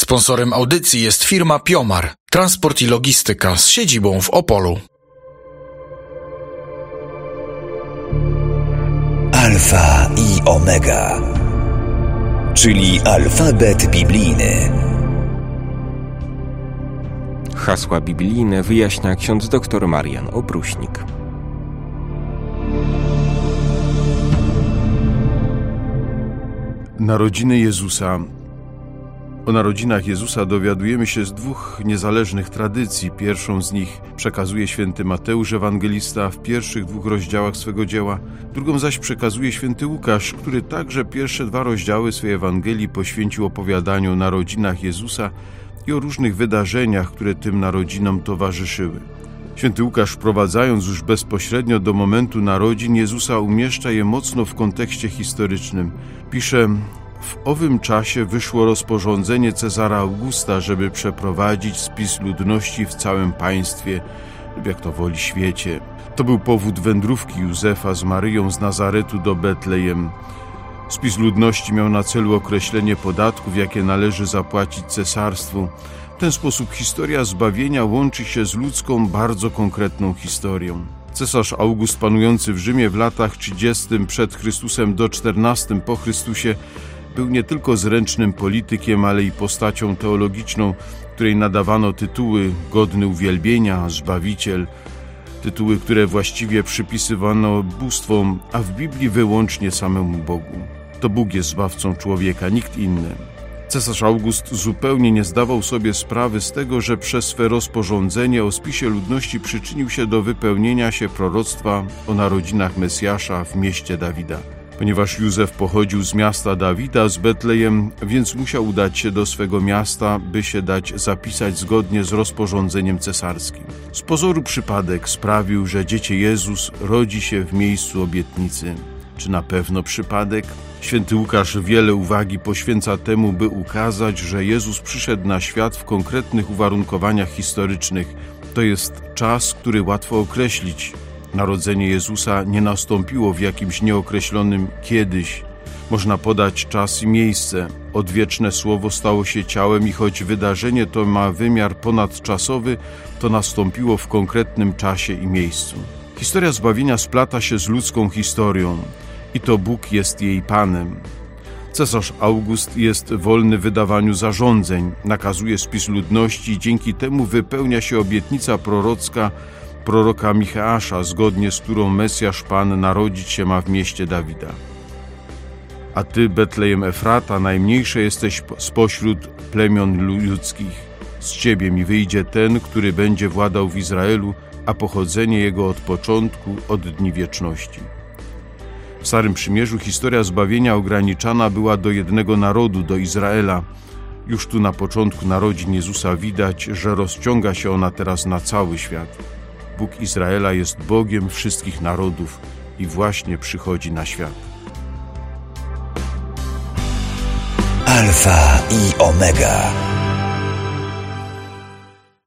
Sponsorem audycji jest firma Piomar, transport i logistyka z siedzibą w Opolu. Alfa i Omega, czyli alfabet biblijny. Hasła biblijne wyjaśnia ksiądz dr Marian Opruśnik. Narodziny Jezusa. O narodzinach Jezusa dowiadujemy się z dwóch niezależnych tradycji. Pierwszą z nich przekazuje święty Mateusz Ewangelista w pierwszych 2 rozdziałach swego dzieła, drugą zaś przekazuje święty Łukasz, który także pierwsze 2 rozdziały swojej Ewangelii poświęcił opowiadaniu o narodzinach Jezusa i o różnych wydarzeniach, które tym narodzinom towarzyszyły. Święty Łukasz, wprowadzając już bezpośrednio do momentu narodzin Jezusa, umieszcza je mocno w kontekście historycznym. Pisze: w owym czasie wyszło rozporządzenie Cezara Augusta, żeby przeprowadzić spis ludności w całym państwie, lub jak to woli świecie. To był powód wędrówki Józefa z Maryją z Nazaretu do Betlejem. Spis ludności miał na celu określenie podatków, jakie należy zapłacić cesarstwu. W ten sposób historia zbawienia łączy się z ludzką, bardzo konkretną historią. Cesarz August, panujący w Rzymie w latach 30 przed Chrystusem do 14 po Chrystusie, był nie tylko zręcznym politykiem, ale i postacią teologiczną, której nadawano tytuły godny uwielbienia, Zbawiciel, tytuły, które właściwie przypisywano bóstwom, a w Biblii wyłącznie samemu Bogu. To Bóg jest zbawcą człowieka, nikt inny. Cesarz August zupełnie nie zdawał sobie sprawy z tego, że przez swe rozporządzenie o spisie ludności przyczynił się do wypełnienia się proroctwa o narodzinach Mesjasza w mieście Dawida. Ponieważ Józef pochodził z miasta Dawida, z Betlejem, więc musiał udać się do swego miasta, by się dać zapisać zgodnie z rozporządzeniem cesarskim. Z pozoru przypadek sprawił, że dziecię Jezus rodzi się w miejscu obietnicy. Czy na pewno przypadek? Święty Łukasz wiele uwagi poświęca temu, by ukazać, że Jezus przyszedł na świat w konkretnych uwarunkowaniach historycznych. To jest czas, który łatwo określić. Narodzenie Jezusa nie nastąpiło w jakimś nieokreślonym kiedyś. Można podać czas i miejsce. Odwieczne Słowo stało się ciałem i choć wydarzenie to ma wymiar ponadczasowy, to nastąpiło w konkretnym czasie i miejscu. Historia zbawienia splata się z ludzką historią i to Bóg jest jej Panem. Cesarz August jest wolny w wydawaniu zarządzeń, nakazuje spis ludności i dzięki temu wypełnia się obietnica prorocka proroka Micheasza, zgodnie z którą Mesjasz Pan narodzić się ma w mieście Dawida. A ty, Betlejem Efrata, najmniejsze jesteś spośród plemion ludzkich. Z ciebie mi wyjdzie ten, który będzie władał w Izraelu, a pochodzenie jego od początku, od dni wieczności. W Starym Przymierzu historia zbawienia ograniczana była do jednego narodu, do Izraela. Już tu na początku narodzin Jezusa widać, że rozciąga się ona teraz na cały świat. Bóg Izraela jest Bogiem wszystkich narodów i właśnie przychodzi na świat. Alfa i Omega.